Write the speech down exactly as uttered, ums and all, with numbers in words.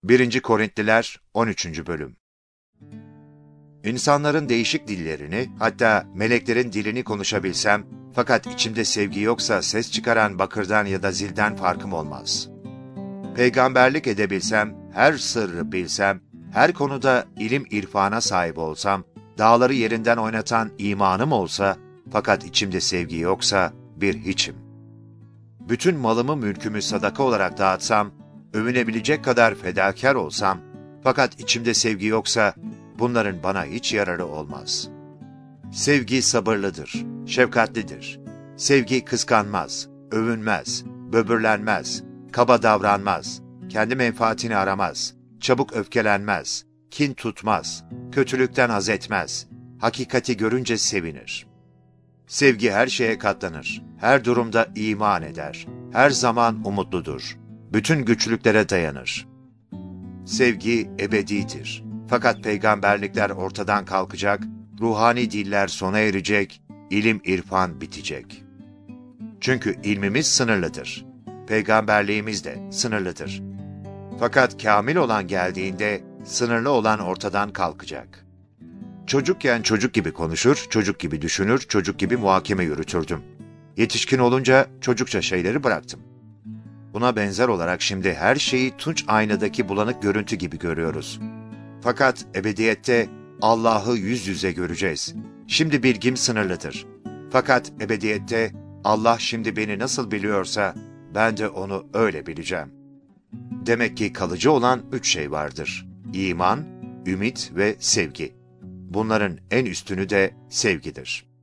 birinci Korintliler on üçüncü bölüm. İnsanların değişik dillerini, hatta meleklerin dilini konuşabilsem, fakat içimde sevgi yoksa ses çıkaran bakırdan ya da zilden farkım olmaz. Peygamberlik edebilsem, her sırrı bilsem, her konuda ilim irfana sahip olsam, dağları yerinden oynatan imanım olsa, fakat içimde sevgi yoksa bir hiçim. Bütün malımı mülkümü sadaka olarak dağıtsam, övünebilecek kadar fedakar olsam, fakat içimde sevgi yoksa, bunların bana hiç yararı olmaz. Sevgi sabırlıdır, şefkatlidir. Sevgi kıskanmaz, övünmez, böbürlenmez, kaba davranmaz, kendi menfaatini aramaz, çabuk öfkelenmez, kin tutmaz, kötülükten haz etmez, hakikati görünce sevinir. Sevgi her şeye katlanır, her durumda iman eder, her zaman umutludur, bütün güçlüklere dayanır. Sevgi ebedidir. Fakat peygamberlikler ortadan kalkacak, ruhani diller sona erecek, ilim irfan bitecek. Çünkü ilmimiz sınırlıdır. Peygamberliğimiz de sınırlıdır. Fakat kamil olan geldiğinde sınırlı olan ortadan kalkacak. Çocukken çocuk gibi konuşur, çocuk gibi düşünür, çocuk gibi muhakeme yürütürdüm. Yetişkin olunca çocukça şeyleri bıraktım. Buna benzer olarak şimdi her şeyi tunç aynadaki bulanık görüntü gibi görüyoruz. Fakat ebediyette Allah'ı yüz yüze göreceğiz. Şimdi bilgim sınırlıdır. Fakat ebediyette Allah şimdi beni nasıl biliyorsa ben de onu öyle bileceğim. Demek ki kalıcı olan üç şey vardır. İman, ümit ve sevgi. Bunların en üstünü de sevgidir.